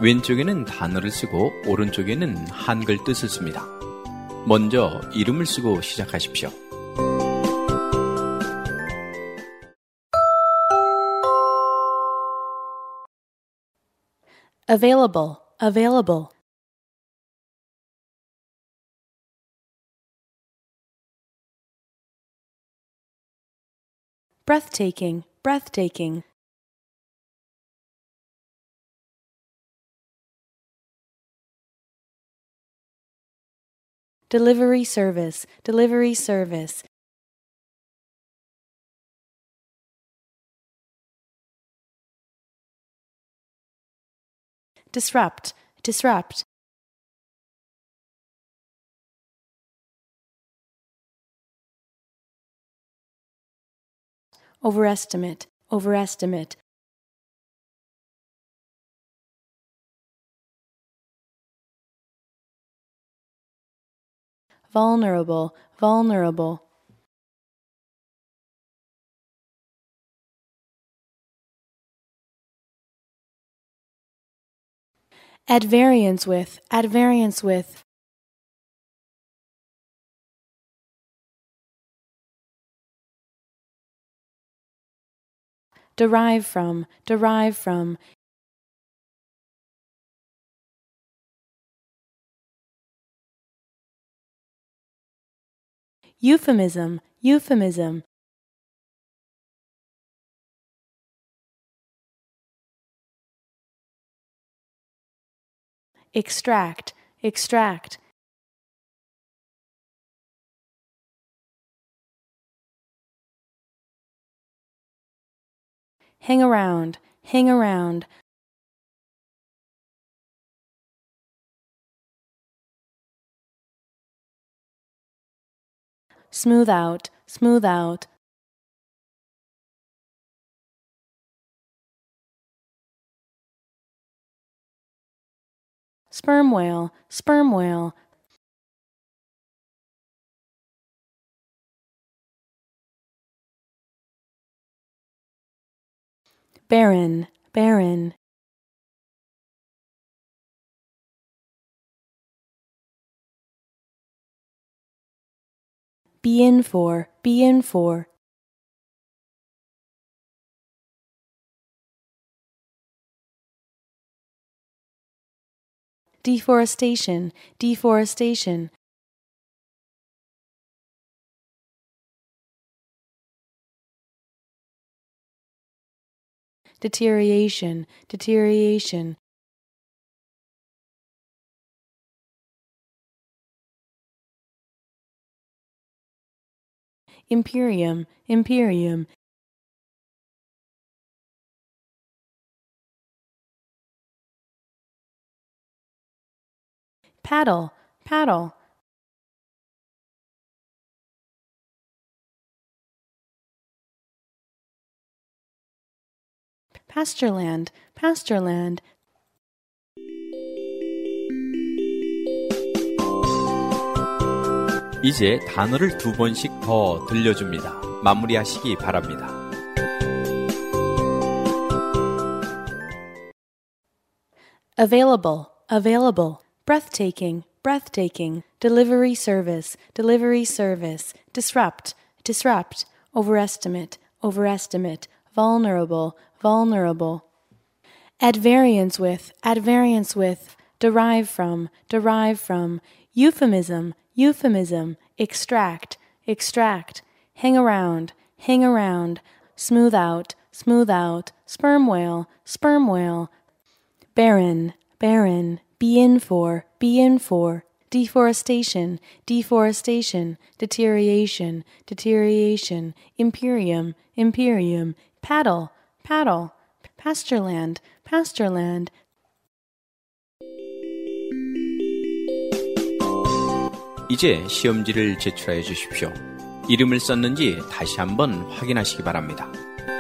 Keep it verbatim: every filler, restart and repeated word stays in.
왼쪽에는 단어를 쓰고 오른쪽에는 한글 뜻을 씁니다. 먼저 이름을 쓰고 시작하십시오. available, available. breathtaking, breathtaking. delivery service, delivery service. disrupt, disrupt. overestimate, overestimate. vulnerable, vulnerable. at variance with, at variance with. derive from, derive from. euphemism, euphemism. extract, extract. hang around, hang around. smooth out, smooth out. sperm whale, sperm whale. barren, barren. be in for, be in for. deforestation, deforestation. deterioration, deterioration. imperium, imperium. paddle, paddle. pastureland, pastureland. 이제 단어를 두 번씩 더 들려줍니다. 마무리하시기 바랍니다. available, available. breathtaking, breathtaking. delivery service, delivery service. disrupt, disrupt. overestimate, overestimate. vulnerable, vulnerable. at variance with, at variance with. derive from, derive from. euphemism, euphemism. extract, extract. hang around, hang around. smooth out, smooth out. sperm whale, sperm whale. barren, barren. be in for, be in for. deforestation, deforestation. deterioration, deterioration. imperium, imperium. paddle, paddle. pastureland, pastureland. 이제 시험지를 제출해 주십시오. 이름을 썼는지 다시 한번 확인하시기 바랍니다.